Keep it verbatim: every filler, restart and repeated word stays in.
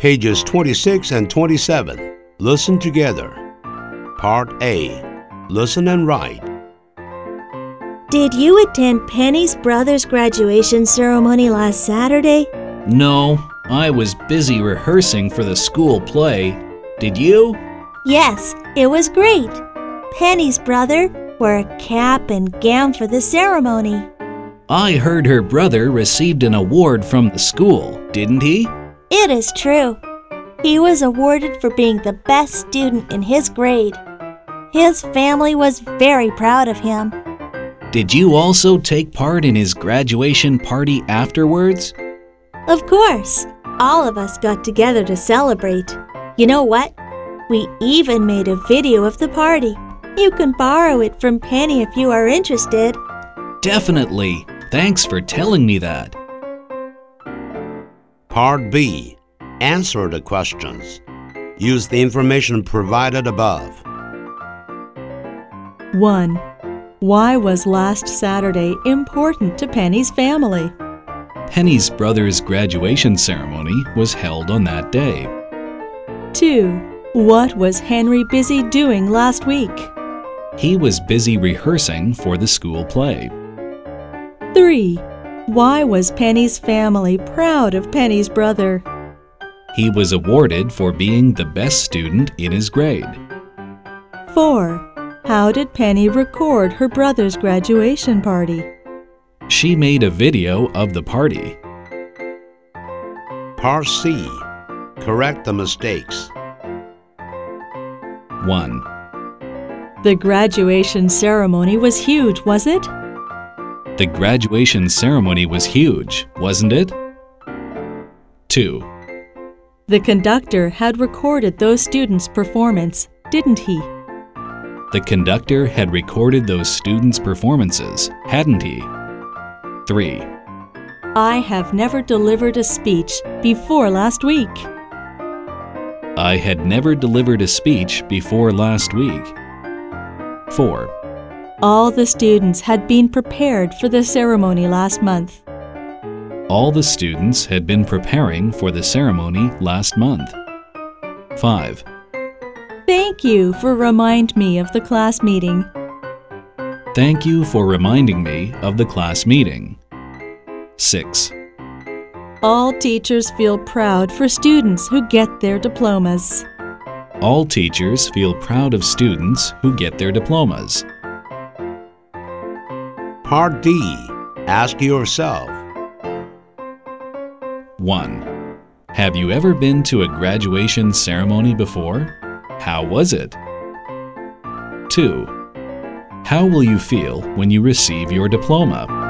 Pages twenty-six and twenty-seven. Listen together. Part A. Listen and write. Did you attend Penny's brother's graduation ceremony last Saturday? No, I was busy rehearsing for the school play. Did you? Yes, it was great. Penny's brother wore a cap and gown for the ceremony. I heard her brother received an award from the school, didn't he? It is true. He was awarded for being the best student in his grade. His family was very proud of him. Did you also take part in his graduation party afterwards? Of course. All of us got together to celebrate. You know what? We even made a video of the party. You can borrow it from Penny if you are interested. Definitely. Thanks for telling me that. Part B. Answer the questions. Use the information provided above. one. Why was last Saturday important to Penny's family? Penny's brother's graduation ceremony was held on that day. two. What was Henry busy doing last week? He was busy rehearsing for the school play. three. Why was Penny's family proud of Penny's brother? He was awarded for being the best student in his grade. four. How did Penny record her brother's graduation party? She made a video of the party. Part C. Correct the mistakes. one. The graduation ceremony was huge, was it? The graduation ceremony was huge, wasn't it? two. The conductor had recorded those students' performance, didn't he? The conductor had recorded those students' performances, hadn't he? three. I have never delivered a speech before last week. I had never delivered a speech before last week. four. All the students had been prepared for the ceremony last month. All the students had been preparing for the ceremony last month. five. Thank you for reminding me of the class meeting. Thank you for reminding me of the class meeting. six. All teachers feel proud for students who get their diplomas. All teachers feel proud of students who get their diplomas. Part D. Ask yourself. one. Have you ever been to a graduation ceremony before? How was it? two. How will you feel when you receive your diploma?